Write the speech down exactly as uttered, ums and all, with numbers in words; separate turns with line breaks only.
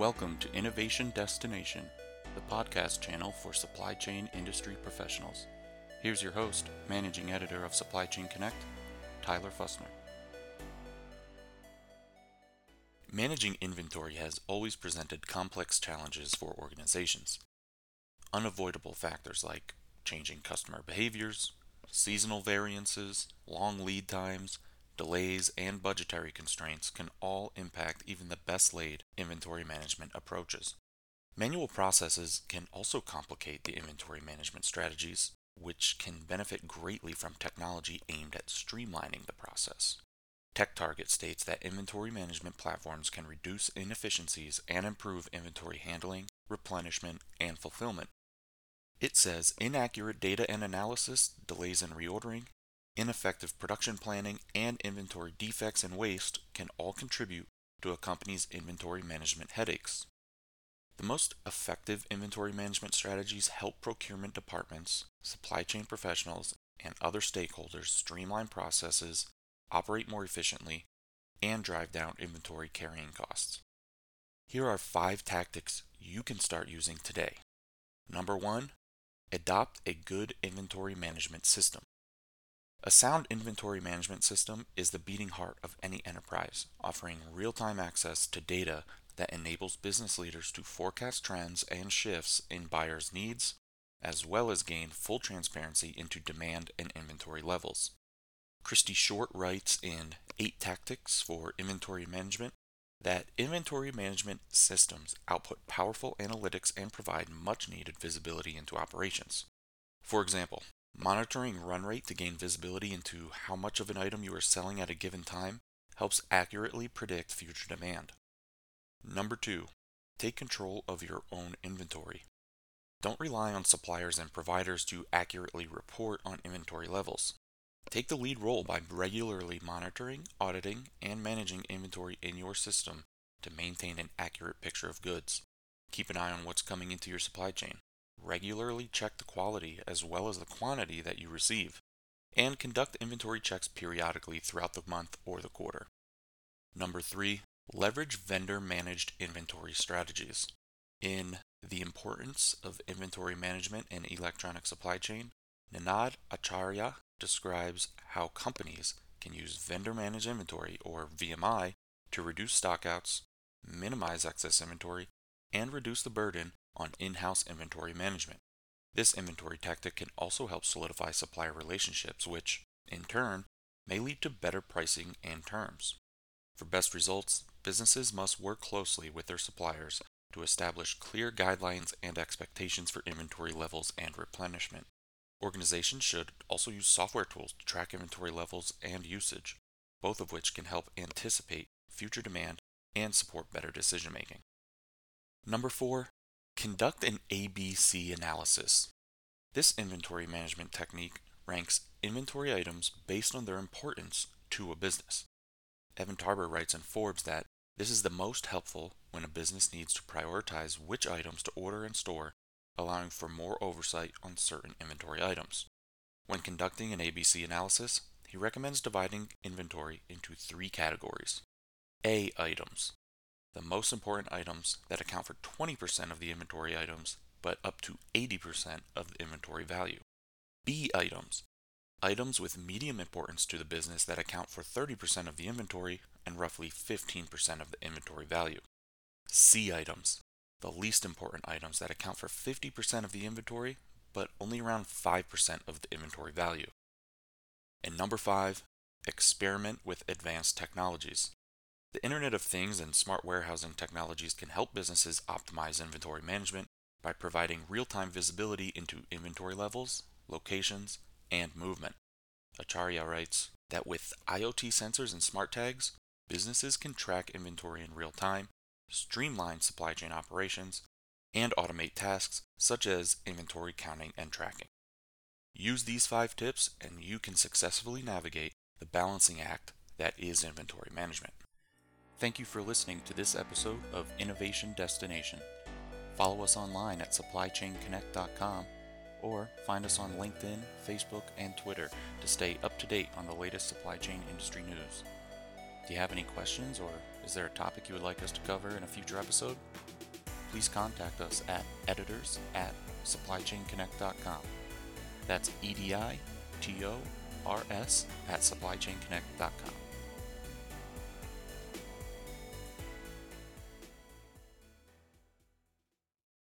Welcome to Innovation Destination, the podcast channel for supply chain industry professionals. Here's your host, Managing Editor of Supply Chain Connect, Tyler Fussner. Managing inventory has always presented complex challenges for organizations. Unavoidable factors like changing customer behaviors, seasonal variances, long lead times, delays, and budgetary constraints can all impact even the best-laid inventory management approaches. Manual processes can also complicate the inventory management strategies, which can benefit greatly from technology aimed at streamlining the process. TechTarget states that inventory management platforms can reduce inefficiencies and improve inventory handling, replenishment, and fulfillment. It says inaccurate data and analysis, delays in reordering, ineffective production planning, and inventory defects and waste can all contribute to a company's inventory management headaches. The most effective inventory management strategies help procurement departments, supply chain professionals, and other stakeholders streamline processes, operate more efficiently, and drive down inventory carrying costs. Here are five tactics you can start using today. Number one, adopt a good inventory management system. A sound inventory management system is the beating heart of any enterprise, offering real-time access to data that enables business leaders to forecast trends and shifts in buyers' needs, as well as gain full transparency into demand and inventory levels. Christy Short writes in Eight Tactics for Inventory Management that inventory management systems output powerful analytics and provide much-needed visibility into operations. For example, monitoring run rate to gain visibility into how much of an item you are selling at a given time helps accurately predict future demand. Number two, take control of your own inventory. Don't rely on suppliers and providers to accurately report on inventory levels. Take the lead role by regularly monitoring, auditing, and managing inventory in your system to maintain an accurate picture of goods. Keep an eye on what's coming into your supply chain. Regularly check the quality as well as the quantity that you receive, and conduct inventory checks periodically throughout the month or the quarter. Number three, leverage vendor-managed inventory strategies. In The Importance of Inventory Management in Electronic Supply Chain, Ninad Acharya describes how companies can use vendor-managed inventory, or V M I, to reduce stockouts, minimize excess inventory, and reduce the burden on in-house inventory management. This inventory tactic can also help solidify supplier relationships, which, in turn, may lead to better pricing and terms. For best results, businesses must work closely with their suppliers to establish clear guidelines and expectations for inventory levels and replenishment. Organizations should also use software tools to track inventory levels and usage, both of which can help anticipate future demand and support better decision-making. Number four, conduct an A B C analysis. This inventory management technique ranks inventory items based on their importance to a business. Evan Tarber writes in Forbes that this is the most helpful when a business needs to prioritize which items to order and store, allowing for more oversight on certain inventory items. When conducting an A B C analysis, he recommends dividing inventory into three categories. A items. The most important items that account for twenty percent of the inventory items, but up to eighty percent of the inventory value. B items. Items with medium importance to the business that account for thirty percent of the inventory and roughly fifteen percent of the inventory value. C items. The least important items that account for fifty percent of the inventory, but only around five percent of the inventory value. And number five, experiment with advanced technologies. The Internet of Things and smart warehousing technologies can help businesses optimize inventory management by providing real-time visibility into inventory levels, locations, and movement. Acharya writes that with IoT sensors and smart tags, businesses can track inventory in real time, streamline supply chain operations, and automate tasks such as inventory counting and tracking. Use these five tips and you can successfully navigate the balancing act that is inventory management. Thank you for listening to this episode of Innovation Destination. Follow us online at supply chain connect dot com or find us on LinkedIn, Facebook, and Twitter to stay up to date on the latest supply chain industry news. Do you have any questions, or is there a topic you would like us to cover in a future episode? please contact us at editors at supply chain connect dot com. That's E D I T O R S at supply chain connect dot com.